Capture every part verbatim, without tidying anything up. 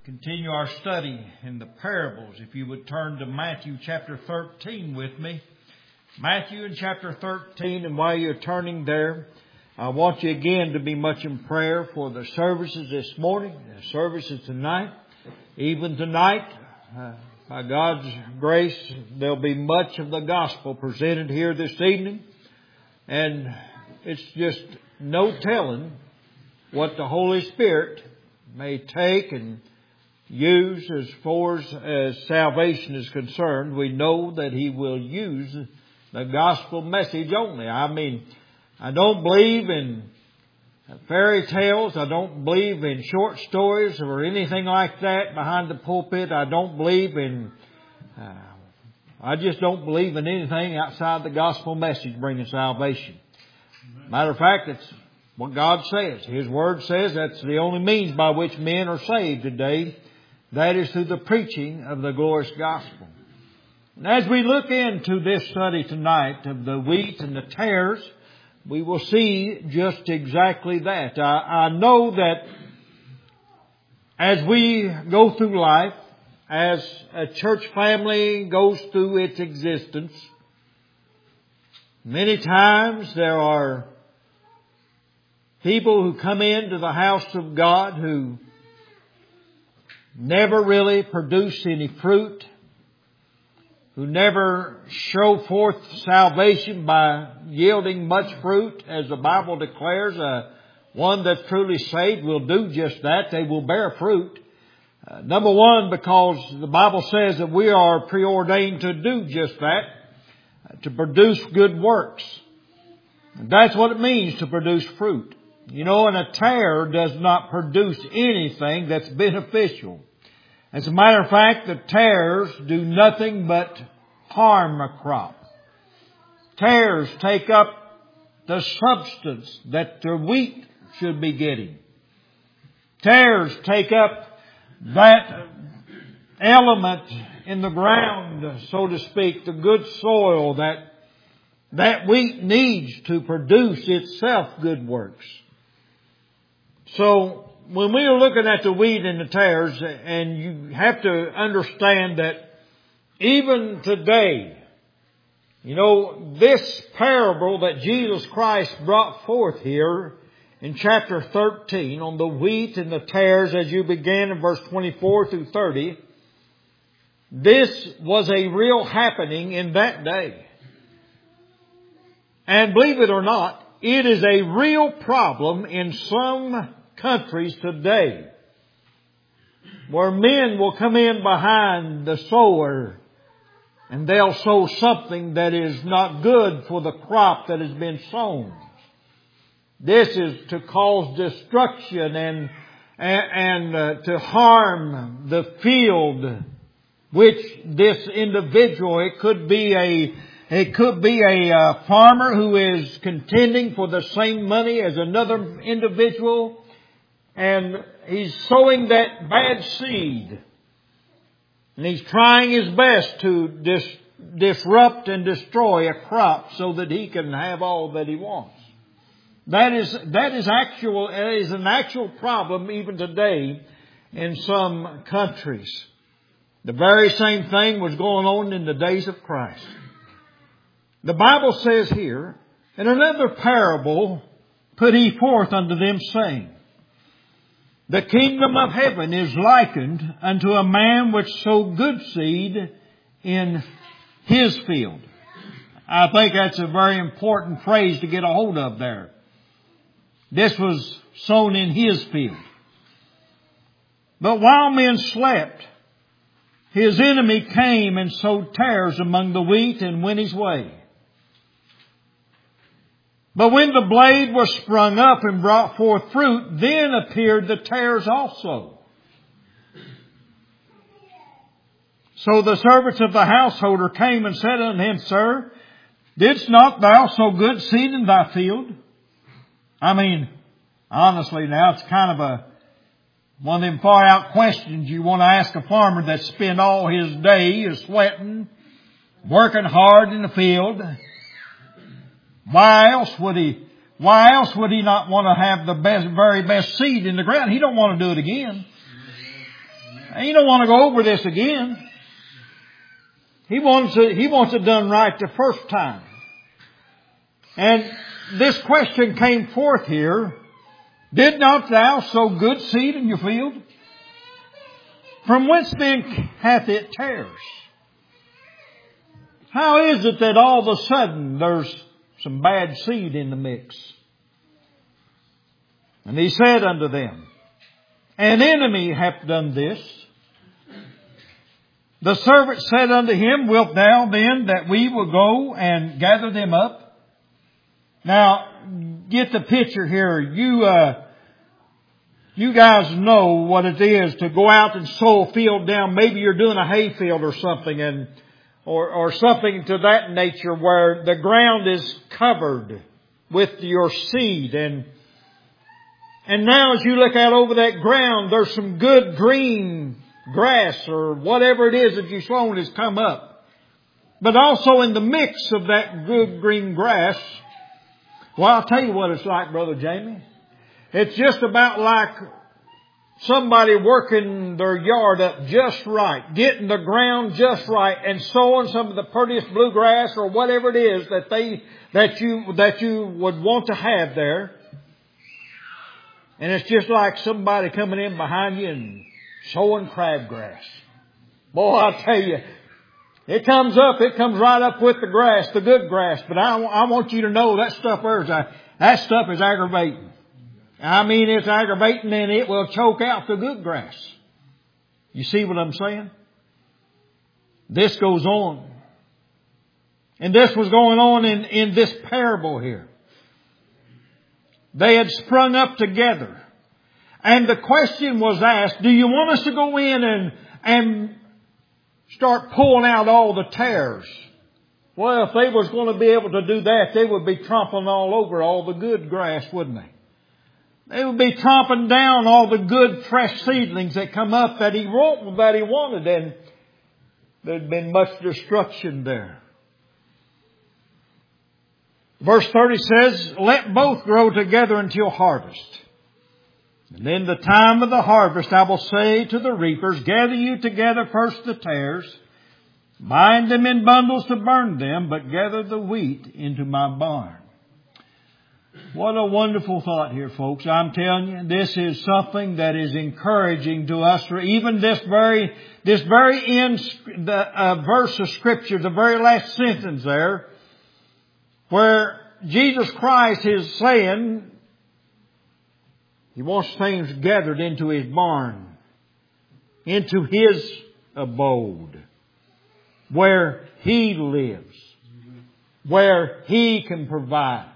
Continue our study in the parables. If you would turn to Matthew chapter thirteen with me. Matthew in chapter thirteen, and while you're turning there, I want you again to be much in prayer for the services this morning, the services tonight. Even tonight, uh, by God's grace, there'll be much of the gospel presented here this evening. And it's just no telling what the Holy Spirit may take and use as far as, as salvation is concerned. We know that He will use the gospel message only. I mean, I don't believe in fairy tales. I don't believe in short stories or anything like that behind the pulpit. I don't believe in, uh, I just don't believe in anything outside the gospel message bringing salvation. Matter of fact, it's what God says. His Word says that's the only means by which men are saved today. That is through the preaching of the glorious gospel. And as we look into this study tonight of the wheat and the tares, we will see just exactly that. I, I know that as we go through life, as a church family goes through its existence, many times there are people who come into the house of God who never really produce any fruit, who never show forth salvation by yielding much fruit, as the Bible declares. Uh, one that's truly saved will do just that. They will bear fruit. Uh, number one, because the Bible says that we are preordained to do just that, uh, to produce good works. And that's what it means to produce fruit. You know, and a tare does not produce anything that's beneficial. As a matter of fact, the tares do nothing but harm a crop. Tares take up the substance that the wheat should be getting. Tares take up that element in the ground, so to speak, the good soil that that wheat needs to produce itself good works. So, when we are looking at the wheat and the tares, and you have to understand that even today, you know, this parable that Jesus Christ brought forth here in chapter thirteen on the wheat and the tares, as you began in verse twenty-four through thirty, this was a real happening in that day. And believe it or not, it is a real problem in some countries today, where men will come in behind the sower and they'll sow something that is not good for the crop that has been sown. This is to cause destruction and and, and uh, to harm the field which this individual, it could be a It could be a uh, farmer who is contending for the same money as another individual, and he's sowing that bad seed. And he's trying his best to dis- disrupt and destroy a crop so that he can have all that he wants. That is, that is actual, that is an actual problem even today in some countries. The very same thing was going on in the days of Christ. The Bible says here, in another parable put He forth unto them, saying, The kingdom of heaven is likened unto a man which sowed good seed in his field. I think that's a very important phrase to get a hold of there. This was sown in his field. But while men slept, his enemy came and sowed tares among the wheat and went his way. But when the blade was sprung up and brought forth fruit, then appeared the tares also. So the servants of the householder came and said unto him, Sir, didst not thou sow good seed in thy field? I mean, honestly now, it's kind of a one of them far out questions you want to ask a farmer that spent all his day sweating, working hard in the field. Why else would he, why else would he not want to have the best, very best seed in the ground? He don't want to do it again. And you don't want to go over this again. He wants it, he wants it done right the first time. And this question came forth here. Did not thou sow good seed in your field? From whence then hath it tares? How is it that all of a sudden there's some bad seed in the mix? And he said unto them, An enemy hath done this. The servant said unto him, Wilt thou then that we will go and gather them up? Now, get the picture here. You, uh, you guys know what it is to go out and sow a field down. Maybe you're doing a hay field or something, and or, or something to that nature where the ground is covered with your seed. And, and now as you look out over that ground, there's some good green grass or whatever it is that you've sown has come up. But also in the mix of that good green grass, well, I'll tell you what it's like, Brother Jamie. It's just about like somebody working their yard up just right, getting the ground just right, and sowing some of the prettiest bluegrass or whatever it is that they that you that you would want to have there. And it's just like somebody coming in behind you and sowing crabgrass. Boy, I'll tell you, it comes up, it comes right up with the grass, the good grass. But I, I want you to know that stuff there is, that stuff is aggravating. I mean, it's aggravating and it will choke out the good grass. You see what I'm saying? This goes on. And this was going on in, in this parable here. They had sprung up together. And the question was asked, do you want us to go in and, and start pulling out all the tares? Well, if they was going to be able to do that, they would be trampling all over all the good grass, wouldn't they? They would be tromping down all the good fresh seedlings that come up that he wrote, that he wanted, and there'd been much destruction there. Verse thirty says, Let both grow together until harvest. And in the time of the harvest I will say to the reapers, Gather you together first the tares, bind them in bundles to burn them, but gather the wheat into my barn. What a wonderful thought here, folks. I'm telling you, this is something that is encouraging to us. For even this very, this very end the, uh, verse of Scripture, the very last sentence there, where Jesus Christ is saying He wants things gathered into His barn, into His abode, where He lives, where He can provide.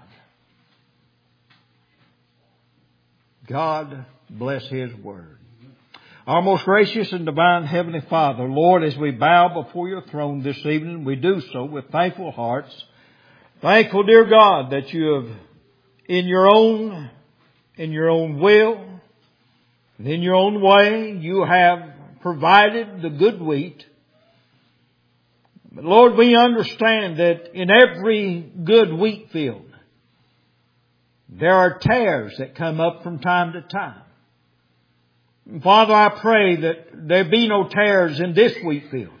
God bless His Word. Our most gracious and divine Heavenly Father, Lord, as we bow before Your throne this evening, we do so with thankful hearts. Thankful, dear God, that You have, in Your own, in Your own will, and in Your own way, You have provided the good wheat. But Lord, we understand that in every good wheat field, there are tares that come up from time to time. And Father, I pray that there be no tares in this wheat field.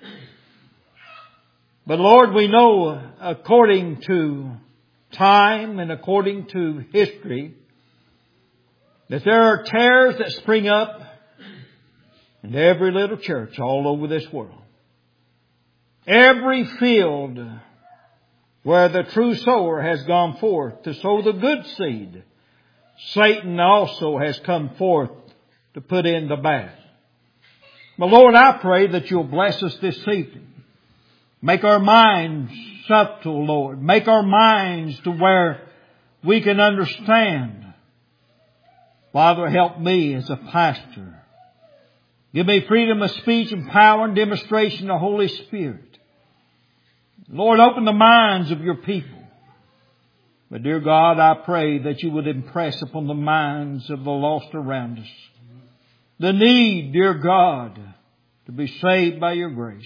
But Lord, we know according to time and according to history that there are tares that spring up in every little church all over this world. Every field where the true sower has gone forth to sow the good seed, Satan also has come forth to put in the bad. But Lord, I pray that You'll bless us this evening. Make our minds subtle, Lord. Make our minds to where we can understand. Father, help me as a pastor. Give me freedom of speech and power and demonstration of the Holy Spirit. Lord, open the minds of Your people. But dear God, I pray that You would impress upon the minds of the lost around us the need, dear God, to be saved by Your grace.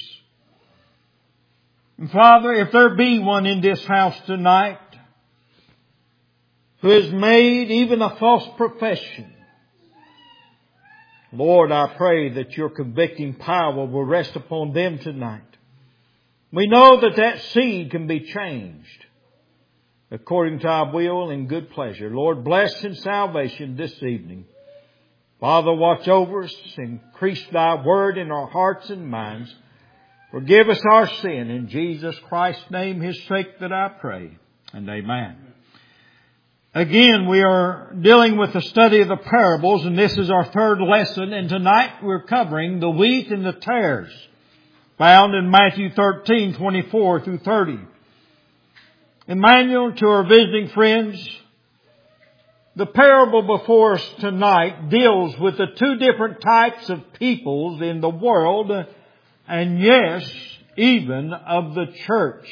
And Father, if there be one in this house tonight who has made even a false profession, Lord, I pray that your convicting power will rest upon them tonight. We know that that seed can be changed according to our will and good pleasure. Lord, bless in salvation this evening. Father, watch over us. Increase thy word in our hearts and minds. Forgive us our sin. In Jesus Christ's name, his sake that I pray. And amen. Again, we are dealing with the study of the parables, and this is our third lesson. And tonight we're covering the wheat and the tares, found in Matthew thirteen, twenty-four through thirty. Emmanuel, to our visiting friends, the parable before us tonight deals with the two different types of peoples in the world, and yes, even of the church.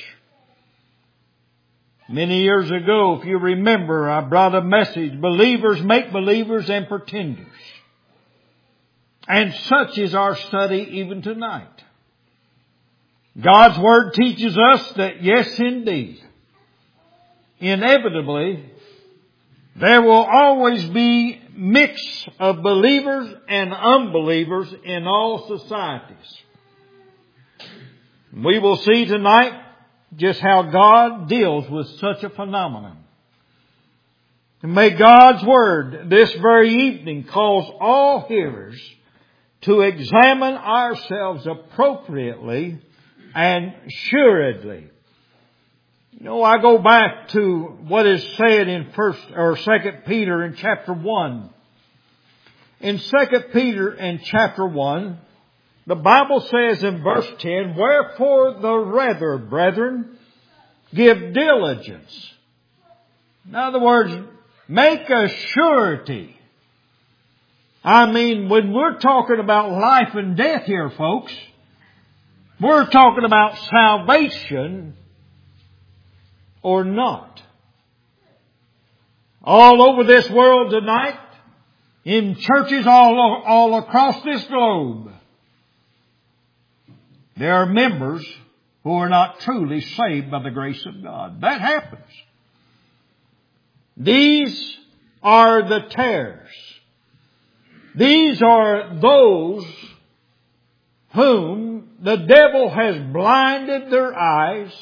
Many years ago, if you remember, I brought a message, believers, make-believers, and pretenders. And such is our study even tonight. God's Word teaches us that yes, indeed, inevitably, there will always be mix of believers and unbelievers in all societies. We will see tonight just how God deals with such a phenomenon. And may God's Word this very evening cause all hearers to examine ourselves appropriately and assuredly. You know, I go back to what is said in First or Second Peter in chapter one. In Second Peter in chapter one, the Bible says in verse ten, "Wherefore the rather, brethren, give diligence." In other words, make a surety. I mean, when we're talking about life and death here, folks, we're talking about salvation or not. All over this world tonight, in churches all, all across this globe, there are members who are not truly saved by the grace of God. That happens. These are the tares. These are those whom the devil has blinded their eyes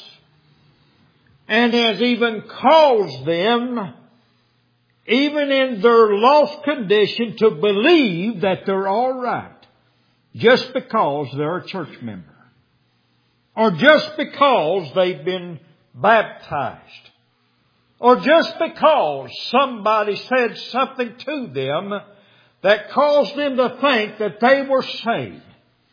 and has even caused them, even in their lost condition, to believe that they're all right just because they're a church member. Or just because they've been baptized. Or just because somebody said something to them that caused them to think that they were saved.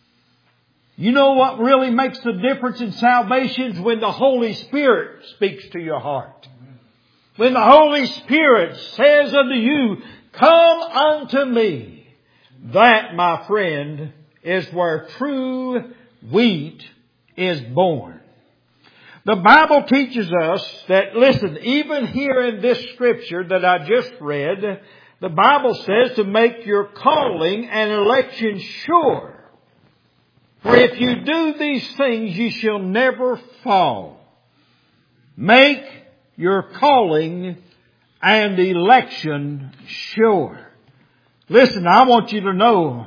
You know what really makes the difference in salvation is when the Holy Spirit speaks to your heart. When the Holy Spirit says unto you, "Come unto me." That, my friend, is where true wheat is born. The Bible teaches us that, listen, even here in this scripture that I just read, the Bible says to make your calling and election sure. For if you do these things, you shall never fall. Make your calling and election sure. Listen, I want you to know,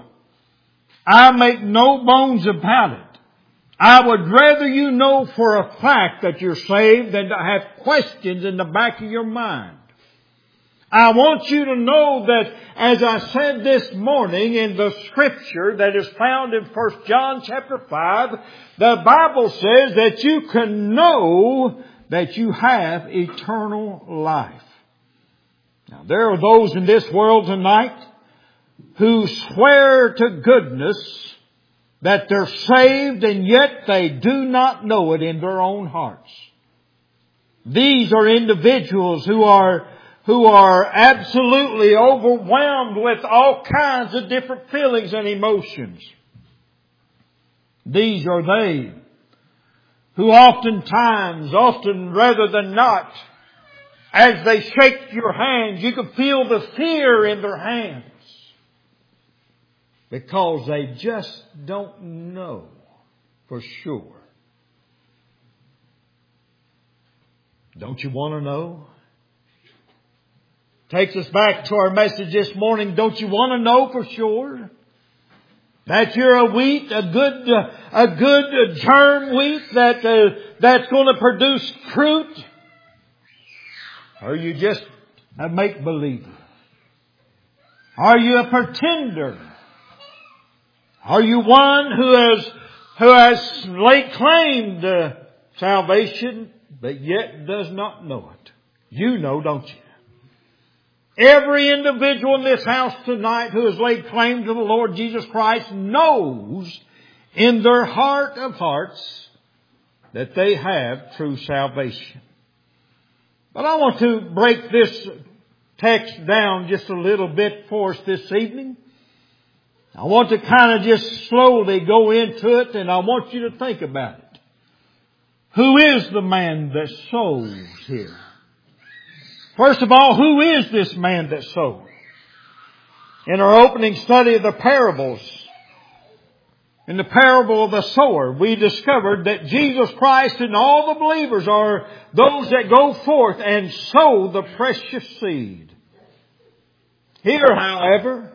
I make no bones about it. I would rather you know for a fact that you're saved than to have questions in the back of your mind. I want you to know that, as I said this morning in the scripture that is found in First John chapter five, the Bible says that you can know that you have eternal life. Now, there are those in this world tonight who swear to goodness that they're saved, and yet they do not know it in their own hearts. These are individuals who are who are absolutely overwhelmed with all kinds of different feelings and emotions. These are they who oftentimes, often rather than not, as they shake your hands, you can feel the fear in their hands. Because they just don't know for sure. Don't you want to know? Takes us back to our message this morning. Don't you want to know for sure? That you're a wheat, a good, uh, a good germ wheat that, uh, that's going to produce fruit? Or are you just a make-believer? Are you a pretender? Are you one who has, who has laid claim to salvation, but yet does not know it? You know, don't you? Every individual in this house tonight who has laid claim to the Lord Jesus Christ knows in their heart of hearts that they have true salvation. But I want to break this text down just a little bit for us this evening. I want to kind of just slowly go into it, and I want you to think about it. Who is the man that sows here? First of all, who is this man that sowed? In our opening study of the parables, in the parable of the sower, we discovered that Jesus Christ and all the believers are those that go forth and sow the precious seed. Here, however,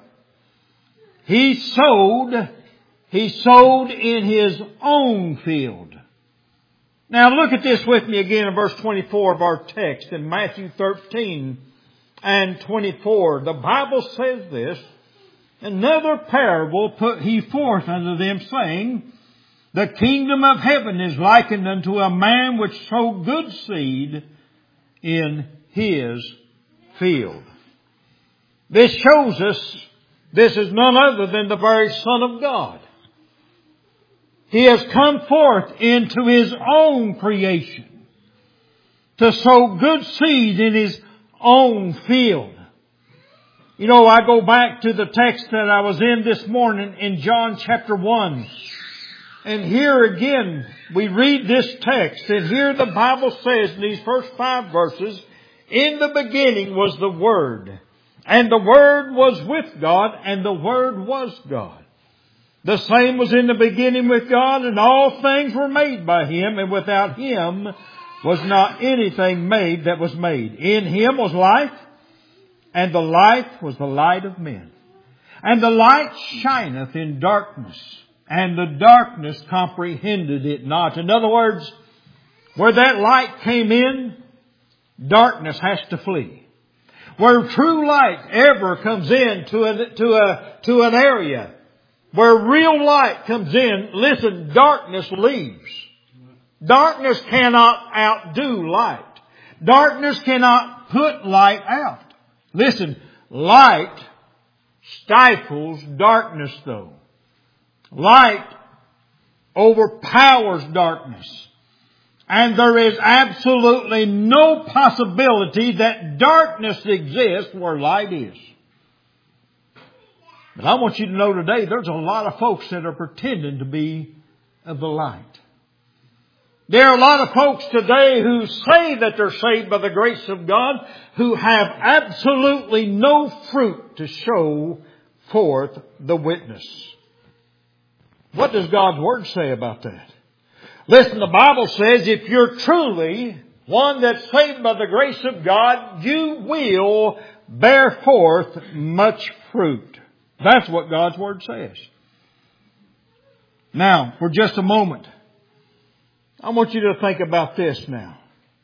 he sowed, he sowed in his own field. Now look at this with me again in verse twenty-four of our text in Matthew thirteen and twenty-four. The Bible says this, another parable put he forth unto them, saying, the kingdom of heaven is likened unto a man which sowed good seed in his field. This shows us this is none other than the very Son of God. He has come forth into His own creation to sow good seed in His own field. You know, I go back to the text that I was in this morning in John chapter one. And here again, we read this text, and here the Bible says in these first five verses, in the beginning was the Word, and the Word was with God, and the Word was God. The same was in the beginning with God, and all things were made by Him, and without Him was not anything made that was made. In Him was life, and the life was the light of men. And the light shineth in darkness, and the darkness comprehended it not. In other words, where that light came in, darkness has to flee. Where true light ever comes in to a, to a, to an area, where real light comes in, listen, darkness leaves. Darkness cannot outdo light. Darkness cannot put light out. Listen, light stifles darkness though. Light overpowers darkness. And there is absolutely no possibility that darkness exists where light is. But I want you to know today, there's a lot of folks that are pretending to be of the light. There are a lot of folks today who say that they're saved by the grace of God, who have absolutely no fruit to show forth the witness. What does God's Word say about that? Listen, the Bible says if you're truly one that's saved by the grace of God, you will bear forth much fruit. That's what God's Word says. Now, for just a moment, I want you to think about this now.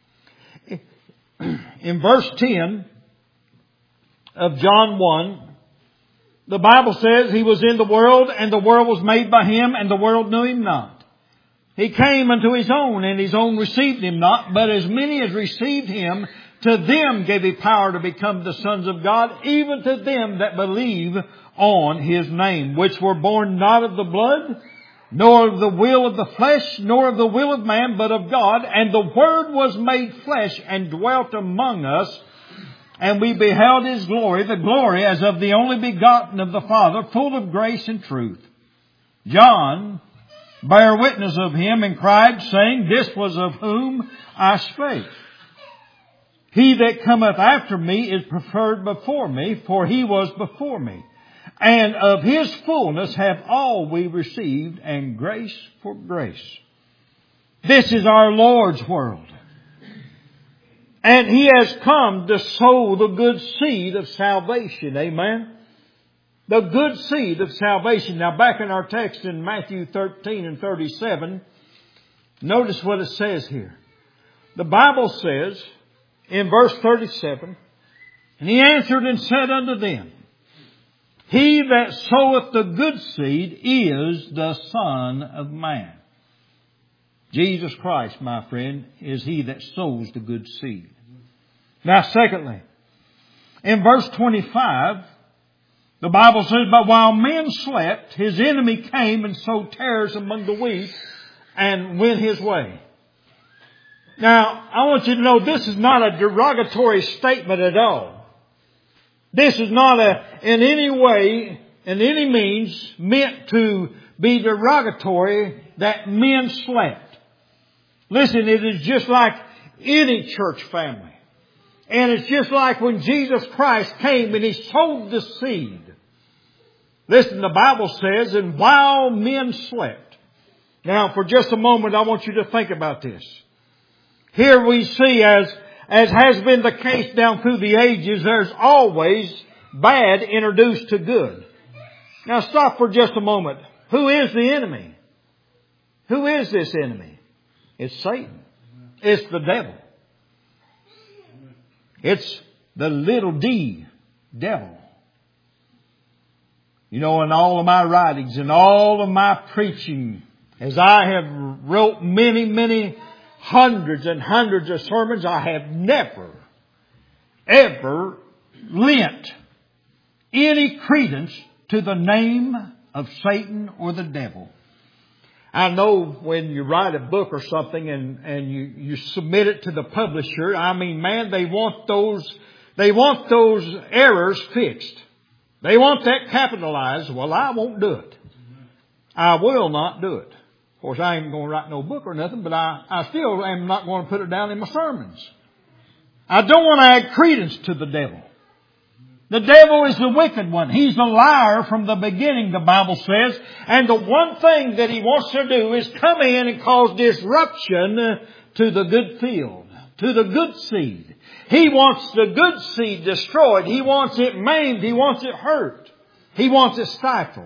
In verse ten of John one, the Bible says He was in the world, and the world was made by Him, and the world knew Him not. He came unto His own, and His own received Him not. But as many as received Him, to them gave He power to become the sons of God, even to them that believe on His name, which were born not of the blood, nor of the will of the flesh, nor of the will of man, but of God. And the Word was made flesh and dwelt among us, and we beheld His glory, the glory as of the only begotten of the Father, full of grace and truth. John bare witness of Him and cried, saying, this was of whom I spake. He that cometh after me is preferred before me, for He was before me. And of His fullness have all we received, and grace for grace. This is our Lord's world. And He has come to sow the good seed of salvation. Amen. The good seed of salvation. Now back in our text in Matthew thirteen and thirty-seven, notice what it says here. The Bible says in verse thirty-seven, and he answered and said unto them, He that soweth the good seed is the Son of Man. Jesus Christ, my friend, is He that sows the good seed. Now secondly, in verse twenty-five, the Bible says, But while men slept, His enemy came and sowed tares among the wheat and went his way. Now, I want you to know this is not a derogatory statement at all. This is not a, in any way, in any means, meant to be derogatory that men slept. Listen, it is just like any church family. And it's just like when Jesus Christ came and He sowed the seed. Listen, the Bible says, and while men slept. Now, for just a moment, I want you to think about this. Here we see, as, as has been the case down through the ages, there's always bad introduced to good. Now stop for just a moment. Who is the enemy? Who is this enemy? It's Satan. It's the devil. It's the little d, devil. You know, in all of my writings, in all of my preaching, as I have wrote many, many hundreds and hundreds of sermons, I have never, ever lent any credence to the name of Satan or the devil. I know when you write a book or something and, and you, you submit it to the publisher, I mean, man, they want those, they want those errors fixed. They want that capitalized. Well, I won't do it. I will not do it. Of course, I ain't going to write no book or nothing, but I, I still am not going to put it down in my sermons. I don't want to add credence to the devil. The devil is the wicked one. He's a liar from the beginning, the Bible says. And the one thing that he wants to do is come in and cause disruption to the good field, to the good seed. He wants the good seed destroyed. He wants it maimed. He wants it hurt. He wants it stifled.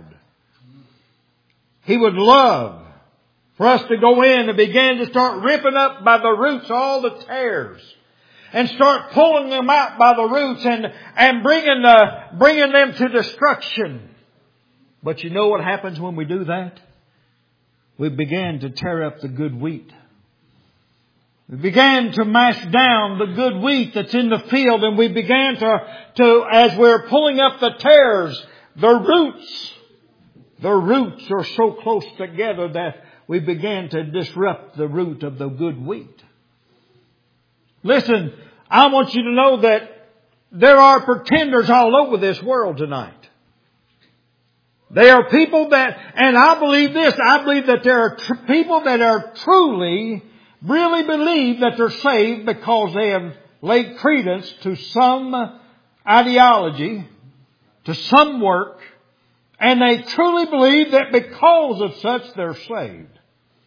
He would love for us to go in and begin to start ripping up by the roots all the tares. And start pulling them out by the roots and, and bringing, the, bringing them to destruction. But you know what happens when we do that? We begin to tear up the good wheat. We began to mash down the good wheat that's in the field, and we began to, to, as we're pulling up the tares, the roots, the roots are so close together that we began to disrupt the root of the good wheat. Listen, I want you to know that there are pretenders all over this world tonight. There are people that, and I believe this, I believe that there are tr- people that are truly, really believe that they're saved because they have laid credence to some ideology, to some work, and they truly believe that because of such they're saved.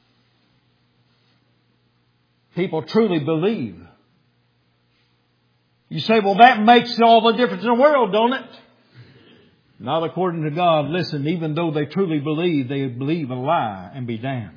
People truly believe. You say, well, that makes all the difference in the world, don't it? Not according to God. Listen, even though they truly believe, they believe a lie and be damned.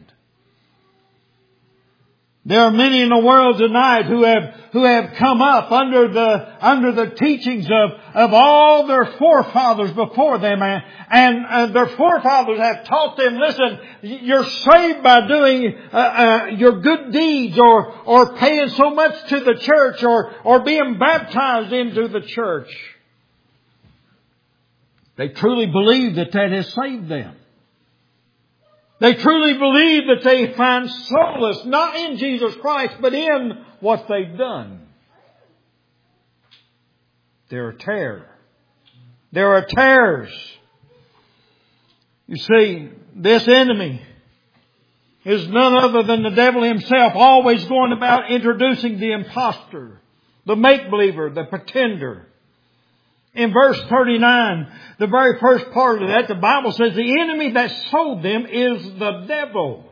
There are many in the world tonight who have, who have come up under the, under the teachings of, of all their forefathers before them. And, and, and their forefathers have taught them, listen, you're saved by doing, uh, uh, your good deeds or, or paying so much to the church or, or being baptized into the church. They truly believe that that has saved them. They truly believe that they find solace not in Jesus Christ, but in what they've done. They're a terror. There are tares. You see, this enemy is none other than the devil himself, always going about introducing the imposter, the make-believer, the pretender. In verse thirty-nine, the very first part of that, the Bible says the enemy that sowed them is the devil.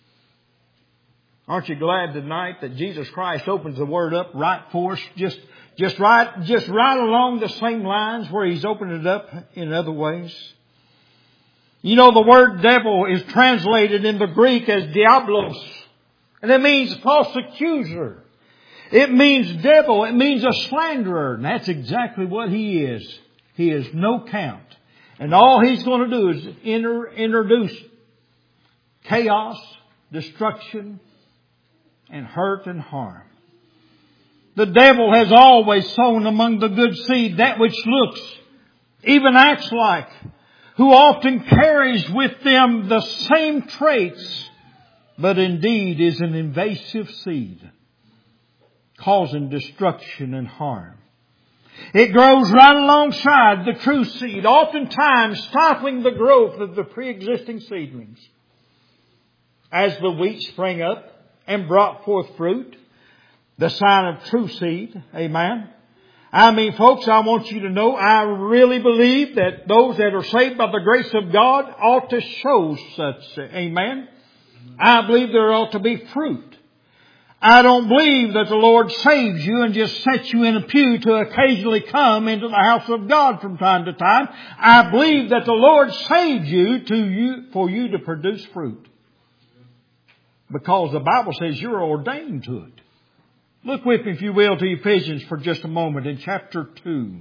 Aren't you glad tonight that Jesus Christ opens the Word up right for us, just, just right, just right along the same lines where he's opened it up in other ways. You know, the word devil is translated in the Greek as diablos. And it means false accuser. It means devil. It means a slanderer. And that's exactly what he is. He is no count. And all he's going to do is inter- introduce chaos, destruction, and hurt and harm. The devil has always sown among the good seed that which looks, even acts like, who often carries with them the same traits, but indeed is an invasive seed, causing destruction and harm. It grows right alongside the true seed, oftentimes stifling the growth of the pre-existing seedlings. As the wheat sprang up and brought forth fruit, the sign of true seed. Amen. I mean, folks, I want you to know, I really believe that those that are saved by the grace of God ought to show such. Amen. I believe there ought to be fruit. I don't believe that the Lord saves you and just sets you in a pew to occasionally come into the house of God from time to time. I believe that the Lord saved you to you for you to produce fruit. Because the Bible says you're ordained to it. Look with me, if you will, to Ephesians for just a moment in chapter two.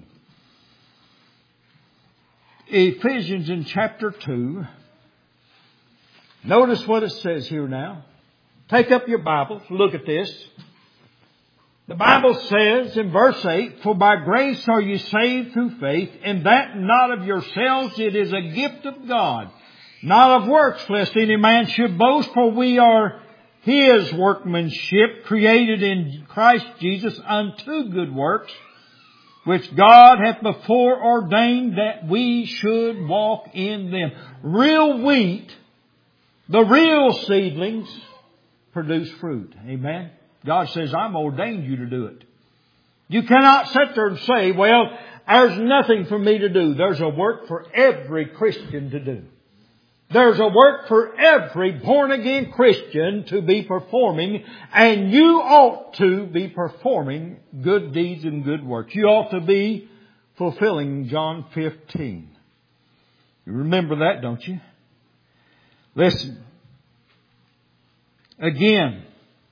Ephesians in chapter two. Notice what it says here now. Take up your Bibles. Look at this. The Bible says in verse eight, for by grace are you saved through faith, and that not of yourselves, it is a gift of God, not of works, lest any man should boast, for we are His workmanship, created in Christ Jesus unto good works, which God hath before ordained that we should walk in them. Real wheat, the real seedlings, produce fruit. Amen. God says, I'm ordained you to do it. You cannot sit there and say, well, there's nothing for me to do. There's a work for every Christian to do. There's a work for every born-again Christian to be performing, and you ought to be performing good deeds and good works. You ought to be fulfilling John fifteen. You remember that, don't you? Listen. Again,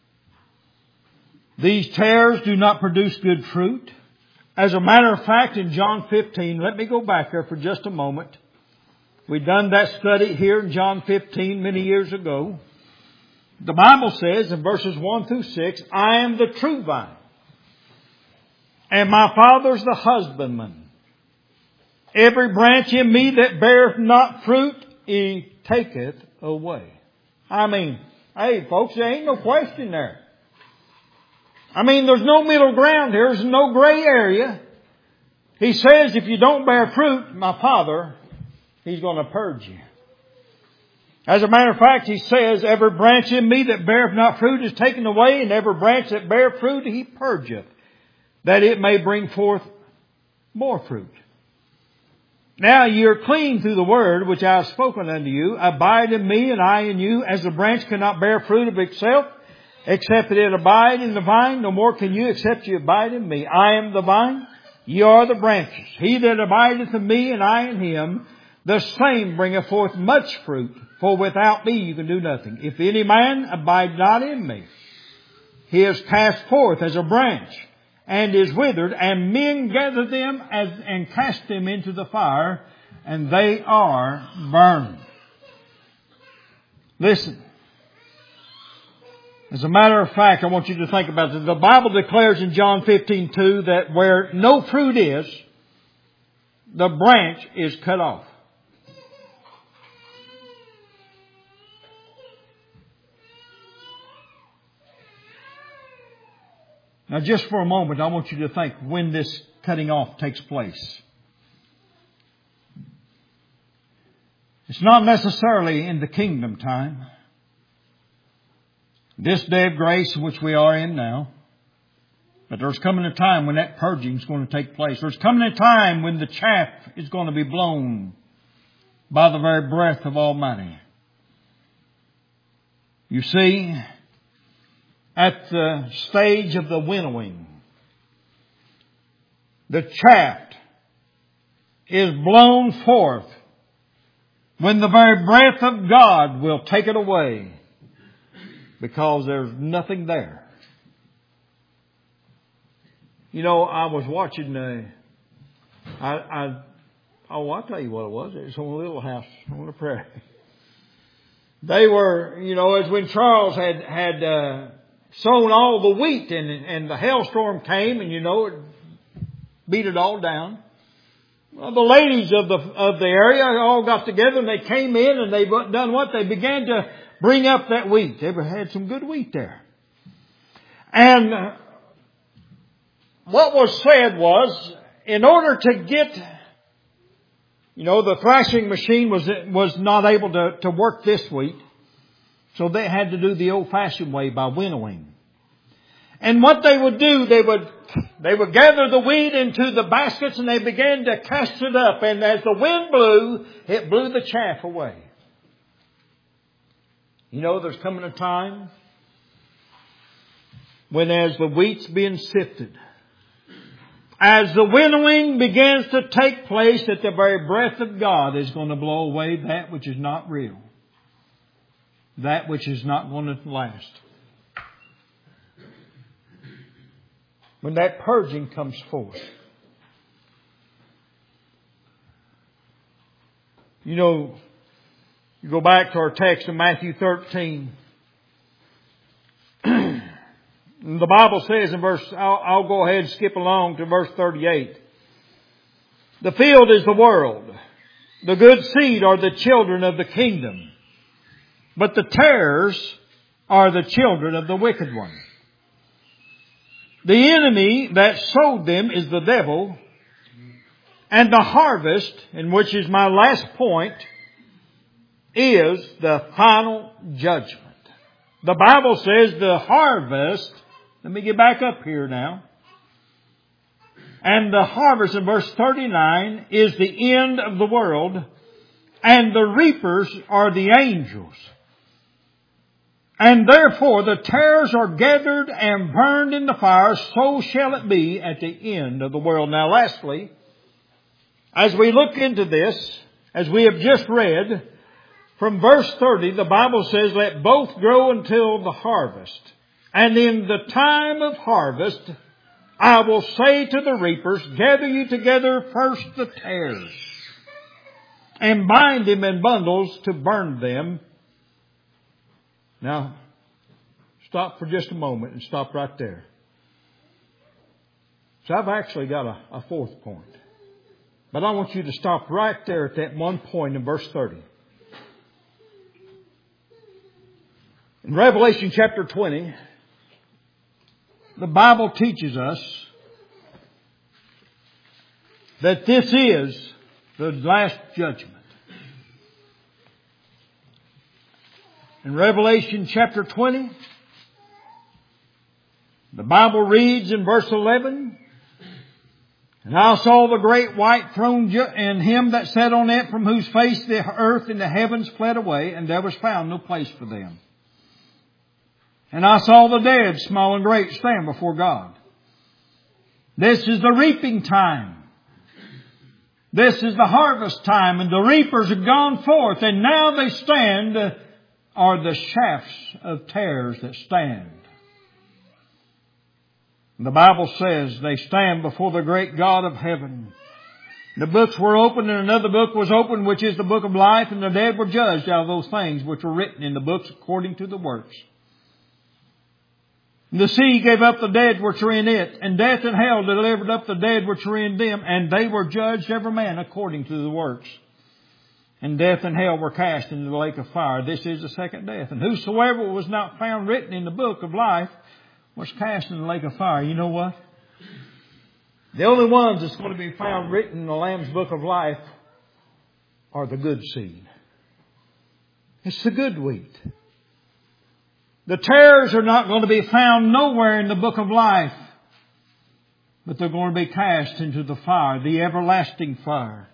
these tares do not produce good fruit. As a matter of fact, in John fifteen, let me go back there for just a moment. We done that study here in John fifteen many years ago. The Bible says in verses one through six, I am the true vine, and my Father's the husbandman. Every branch in me that beareth not fruit, He taketh away. I mean, hey folks, there ain't no question there. I mean, there's no middle ground here. There's no gray area. He says, if you don't bear fruit, my Father, He's going to purge you. As a matter of fact, He says, every branch in me that beareth not fruit is taken away, and every branch that beareth fruit He purgeth, that it may bring forth more fruit. Now you're clean through the word which I have spoken unto you. Abide in me, and I in you, as the branch cannot bear fruit of itself, except that it abide in the vine. No more can you, except you abide in me. I am the vine, ye are the branches. He that abideth in me, and I in him, the same bringeth forth much fruit. For without me you can do nothing. If any man abide not in me, he is cast forth as a branch, and is withered, and men gather them as, and cast them into the fire, and they are burned. Listen. As a matter of fact, I want you to think about this. The Bible declares in John fifteen two that where no fruit is, the branch is cut off. Now just for a moment, I want you to think when this cutting off takes place. It's not necessarily in the kingdom time. This day of grace in which we are in now. But there's coming a time when that purging is going to take place. There's coming a time when the chaff is going to be blown by the very breath of Almighty. You see, at the stage of the winnowing, the chaff is blown forth when the very breath of God will take it away because there's nothing there. You know, I was watching, uh, I, I, oh, I'll tell you what it was. It was on a little house on the prairie. They were, you know, as when Charles had, had, uh, sown all the wheat and, and the hailstorm came and, you know, it beat it all down. Well, the ladies of the of the area all got together and they came in and they done what? They began to bring up that wheat. They had some good wheat there. And what was said was, in order to get, you know, the thrashing machine was was not able to, to work this wheat. So they had to do the old-fashioned way by winnowing. And what they would do, they would they would gather the wheat into the baskets and they began to cast it up. And as the wind blew, it blew the chaff away. You know, there's coming a time when as the wheat's being sifted, as the winnowing begins to take place, that the very breath of God is going to blow away that which is not real. That which is not going to last. When that purging comes forth. You know, you go back to our text in Matthew thirteen. The Bible says in verse, I'll, I'll go ahead and skip along to verse thirty-eight. The field is the world. The good seed are the children of the kingdom. But the tares are the children of the wicked one. The enemy that sowed them is the devil. And the harvest, in which is my last point, is the final judgment. The Bible says the harvest, let me get back up here now. And the harvest in verse thirty-nine is the end of the world. And the reapers are the angels. And therefore the tares are gathered and burned in the fire, so shall it be at the end of the world. Now lastly, as we look into this, as we have just read, from verse thirty, the Bible says, let both grow until the harvest. And in the time of harvest, I will say to the reapers, gather you together first the tares, and bind them in bundles to burn them. Now, stop for just a moment and stop right there. So I've actually got a, a fourth point. But I want you to stop right there at that one point in verse thirty. In Revelation chapter twenty, the Bible teaches us that this is the last judgment. In Revelation chapter twenty, the Bible reads in verse eleven, and I saw the great white throne and him that sat on it, from whose face the earth and the heavens fled away, and there was found no place for them. And I saw the dead, small and great, stand before God. This is the reaping time. This is the harvest time, and the reapers have gone forth, and now they stand uh, are the shafts of tares that stand. The Bible says they stand before the great God of heaven. The books were opened, and another book was opened, which is the book of life, and the dead were judged out of those things which were written in the books according to the works. The sea gave up the dead which were in it, and death and hell delivered up the dead which were in them, and they were judged every man according to the works. And death and hell were cast into the lake of fire. This is the second death. And whosoever was not found written in the book of life was cast in the lake of fire. You know what? The only ones that's going to be found written in the Lamb's book of life are the good seed. It's the good wheat. The tares are not going to be found nowhere in the book of life, but they're going to be cast into the fire, the everlasting fire.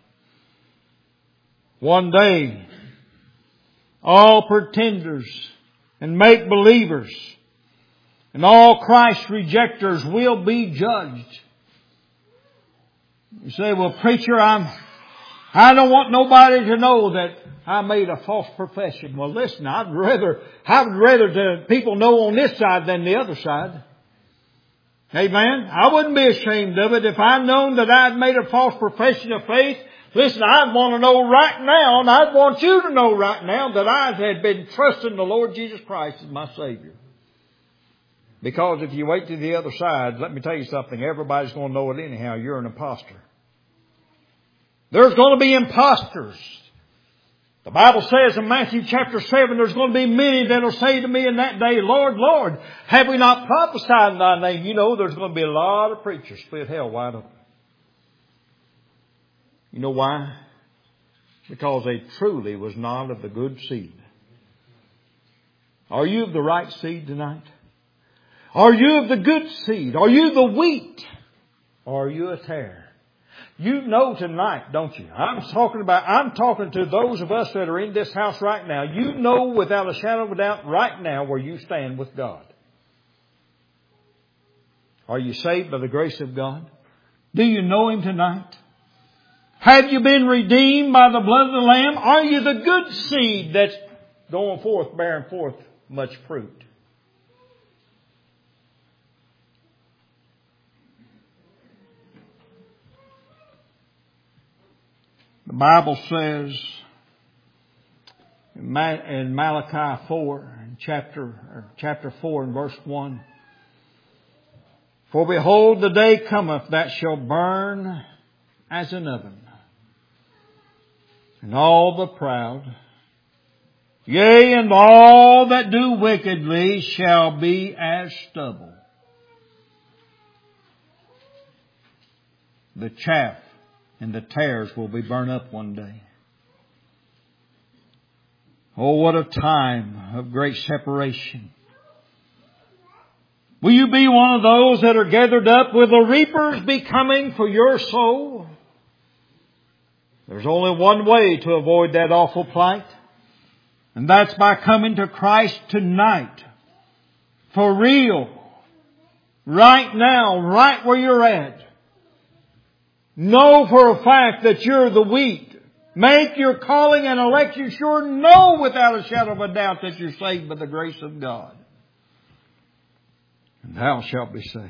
One day, all pretenders and make-believers and all Christ rejectors will be judged. You say, well, preacher, I'm, I don't want nobody to know that I made a false profession. Well, listen, I'd rather, I would rather the people know on this side than the other side. Amen. I wouldn't be ashamed of it if I'd known that I'd made a false profession of faith. Listen, I'd want to know right now, and I'd want you to know right now that I had been trusting the Lord Jesus Christ as my Savior. Because if you wait to the other side, let me tell you something, everybody's going to know it anyhow. You're an imposter. There's going to be imposters. The Bible says in Matthew chapter seven, there's going to be many that will say to me in that day, Lord, Lord, have we not prophesied in thy name? You know, there's going to be a lot of preachers split hell wide open. You know why? Because they truly was not of the good seed. Are you of the right seed tonight? Are you of the good seed? Are you the wheat? Or are you a tare? You know tonight, don't you? I'm talking about, I'm talking to those of us that are in this house right now. You know without a shadow of a doubt right now where you stand with God. Are you saved by the grace of God? Do you know Him tonight? Have you been redeemed by the blood of the Lamb? Are you the good seed that's going forth, bearing forth much fruit? The Bible says in Malachi four, chapter, chapter four and verse one, for behold, the day cometh that shall burn as an oven, and all the proud, yea, and all that do wickedly shall be as stubble. The chaff and the tares will be burned up one day. Oh, what a time of great separation. Will you be one of those that are gathered up? Will the reapers be coming for your soul? There's only one way to avoid that awful plight. And that's by coming to Christ tonight. For real. Right now, right where you're at. Know for a fact that you're the wheat. Make your calling and election sure. Know without a shadow of a doubt that you're saved by the grace of God. And thou shalt be saved.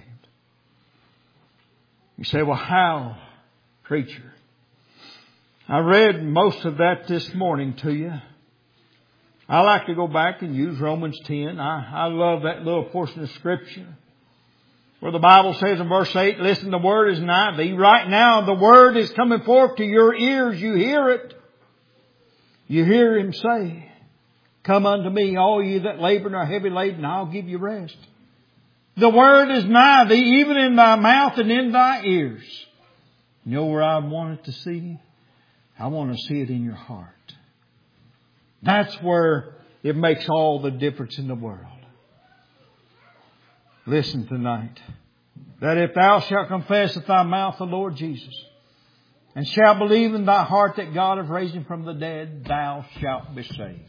You say, well, how, preacher? I read most of that this morning to you. I like to go back and use Romans ten. I, I love that little portion of Scripture where the Bible says in verse eight, listen, the word is nigh thee. Right now, the word is coming forth to your ears. You hear it. You hear Him say, come unto me, all ye that labor and are heavy laden, I'll give you rest. The word is nigh thee, even in thy mouth and in thy ears. You know where I want it to see? I want to see it in your heart. That's where it makes all the difference in the world. Listen tonight. That if thou shalt confess with thy mouth the Lord Jesus, and shalt believe in thy heart that God hath raised Him from the dead, thou shalt be saved.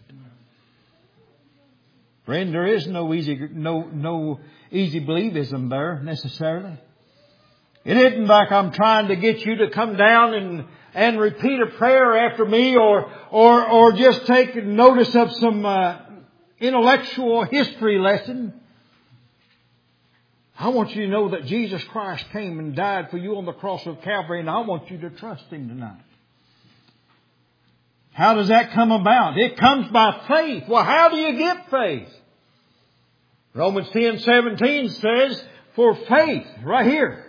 Friend, there is no easy, no, no easy believism there necessarily. It isn't like I'm trying to get you to come down and, and repeat a prayer after me, or, or, or just take notice of some uh, intellectual history lesson. I want you to know that Jesus Christ came and died for you on the cross of Calvary, and I want you to trust Him tonight. How does that come about? It comes by faith. Well, how do you get faith? Romans ten seventeen says, for faith, right here.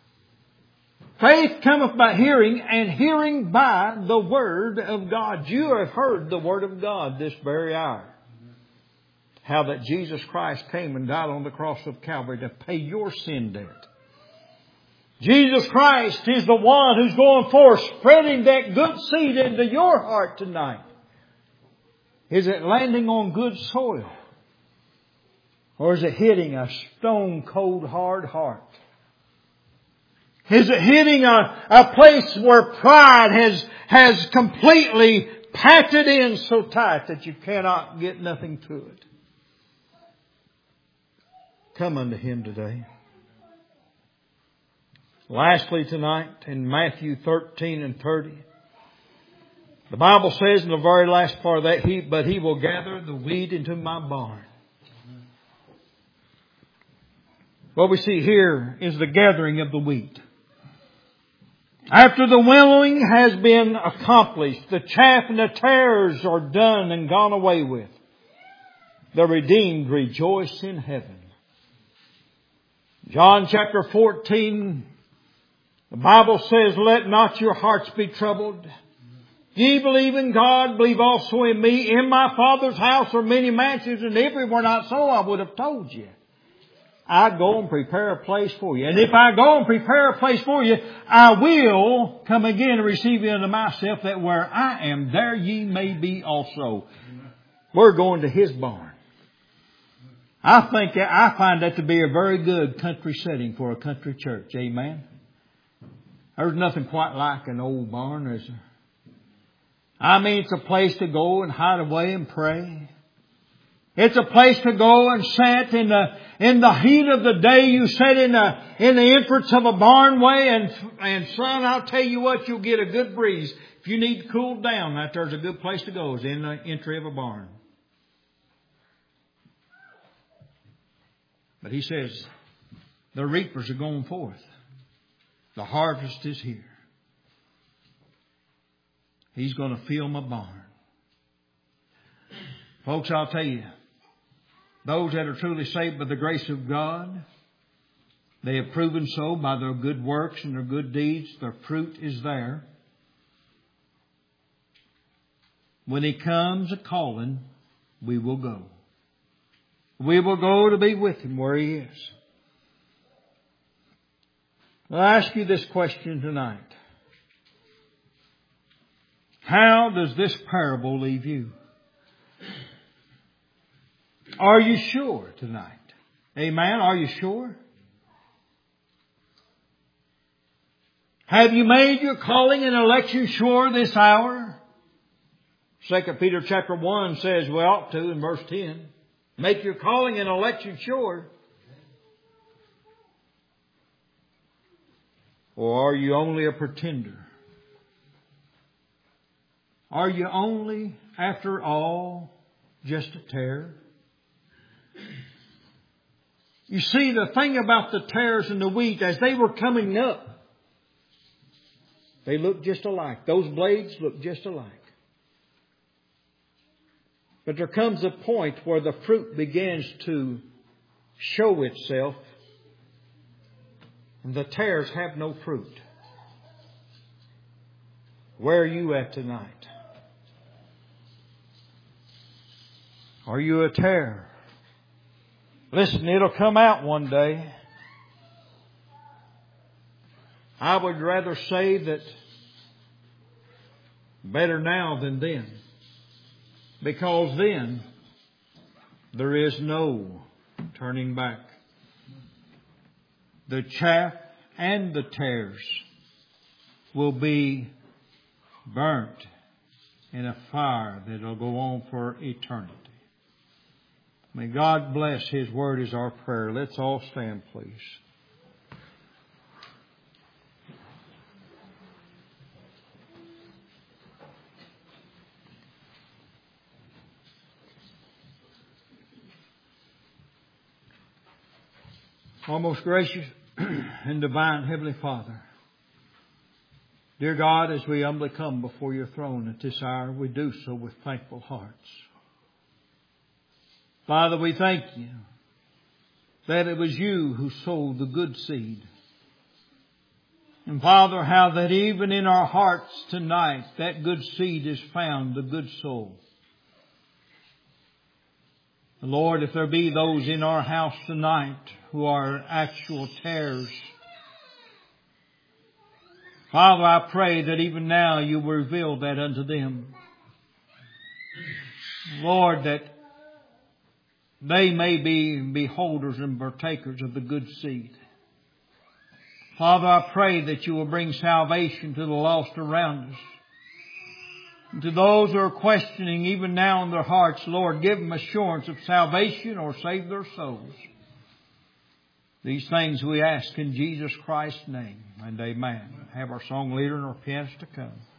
Faith cometh by hearing, and hearing by the Word of God. You have heard the Word of God this very hour. How that Jesus Christ came and died on the cross of Calvary to pay your sin debt. Jesus Christ is the one who's going forth spreading that good seed into your heart tonight. Is it landing on good soil? Or is it hitting a stone cold hard heart? Is it hitting a, a place where pride has, has completely packed it in so tight that you cannot get nothing to it? Come unto Him today. Lastly tonight, in Matthew thirteen and thirty, the Bible says in the very last part of that, he, but he will gather the wheat into my barn. What we see here is the gathering of the wheat. After the winnowing has been accomplished, the chaff and the tares are done and gone away with, the redeemed rejoice in heaven. John chapter fourteen, the Bible says, let not your hearts be troubled. Ye believe in God, believe also in me. In my Father's house are many mansions, and if it were not so, I would have told you. I go and prepare a place for you. And if I go and prepare a place for you, I will come again and receive you unto myself, that where I am, there ye may be also. We're going to His barn. I think that, I find that to be a very good country setting for a country church. Amen. There's nothing quite like an old barn, is there? I mean, it's a place to go and hide away and pray. It's a place to go and sit in the, in the heat of the day. You sit in the, in the entrance of a barnway, and, and son, I'll tell you what, you'll get a good breeze. If you need to cool down, that there's a good place to go, is in the entry of a barn. But he says, the reapers are going forth. The harvest is here. He's going to fill my barn. Folks, I'll tell you, those that are truly saved by the grace of God, they have proven so by their good works and their good deeds. Their fruit is there. When He comes a-calling, we will go. We will go to be with Him where He is. I'll ask you this question tonight. How does this parable leave you? Are you sure tonight? Amen. Are you sure? Have you made your calling and election sure this hour? Second Peter chapter one says we ought to in verse ten. Make your calling and election sure. Or are you only a pretender? Are you only, after all, just a tare? You see, the thing about the tares and the wheat, as they were coming up, they looked just alike. Those blades looked just alike. But there comes a point where the fruit begins to show itself, and the tares have no fruit. Where are you at tonight? Are you a tare? Listen, it'll come out one day. I would rather say that better now than then. Because then there is no turning back. The chaff and the tares will be burnt in a fire that will go on for eternity. May God bless His Word as our prayer. Let's all stand, please. Our most gracious and divine Heavenly Father, dear God, as we humbly come before Your throne at this hour, we do so with thankful hearts. Father, we thank You that it was You who sowed the good seed. And Father, how that even in our hearts tonight, that good seed is found, the good soul. Lord, if there be those in our house tonight who are actual tares, Father, I pray that even now You will reveal that unto them. Lord, that they may be beholders and partakers of the good seed. Father, I pray that You will bring salvation to the lost around us. And to those who are questioning even now in their hearts, Lord, give them assurance of salvation or save their souls. These things we ask in Jesus Christ's name. And amen. Have our song leader and our pianist to come.